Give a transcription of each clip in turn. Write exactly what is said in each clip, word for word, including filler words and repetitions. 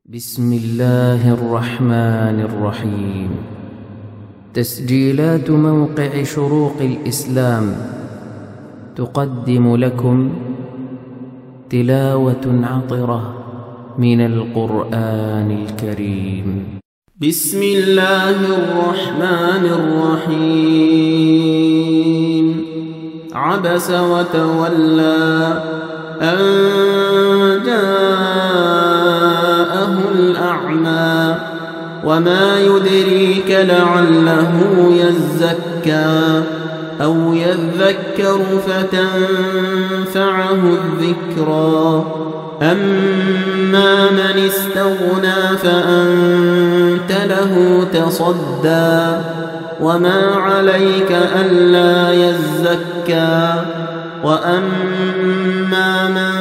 بسم الله الرحمن الرحيم. تسجيلات موقع شروق الإسلام تقدم لكم تلاوة عطرة من القرآن الكريم. بسم الله الرحمن الرحيم. عبس وتولى أن جاءه الأعمى وما يدريك لعله يزكى أو يذكر فتنفعه الذكرى. أما من استغنى فأنت له تصدى وما عليك ألا يزكى. وأما من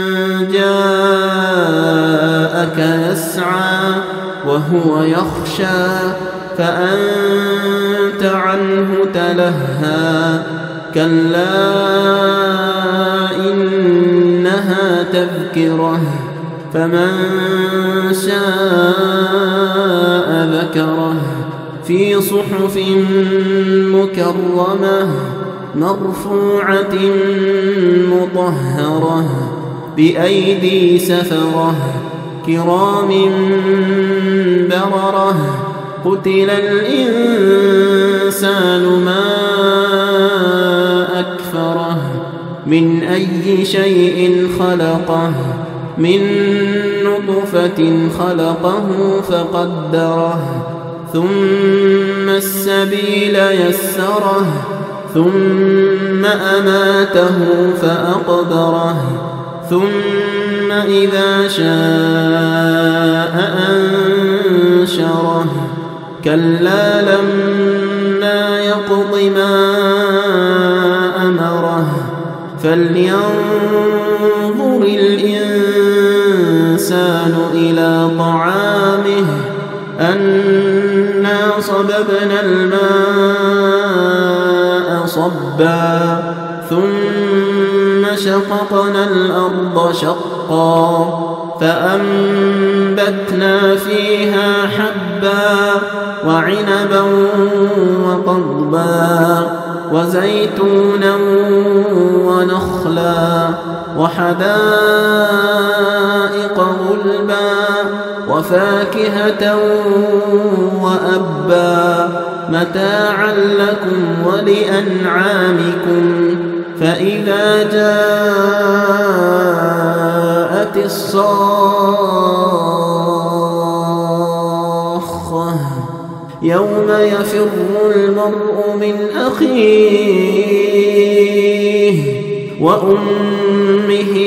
جاءك يسعى وهو يخشى فأنت عنه تلهى. كلا إنها تذكرة فمن شاء ذكره في صحف مكرمة مرفوعة مطهرة بأيدي سفرة كرام بررة. قتل الإنسان ما أكفره من أي شيء خلقه من نطفة خلقه فقدره ثم السبيل يسره ثم أماته فأقبره ثم إذا شاء أنشره. كلا لما يقض ما أمره فلينظر الإنسان إلى طعامه أنا صببنا الماء صبا ثم شققنا الأرض شقا فأنبتنا فيها حبا وعنبا وقضبا وزيتونا ونخلا وحدائق غلبا وفاكهة وأبا متاعا لكم ولأنعامكم. فإذا جاءت الصاخة يوم يفر المرء من أخيه وأمه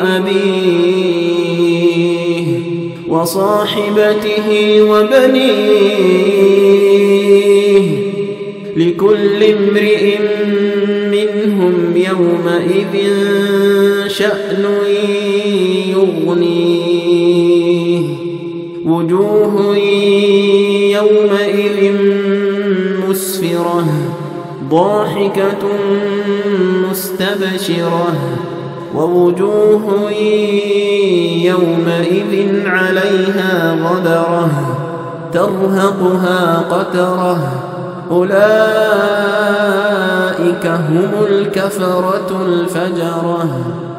وأبيه وصاحبته وبنيه لكل امرئ منهم يومئذ شأن يغنيه. وجوه يومئذ مسفرة ضاحكة مستبشرة ووجوه يومئذ عليها غبرة ترهقها قترة. أولئك هم الكفرة الفجرة.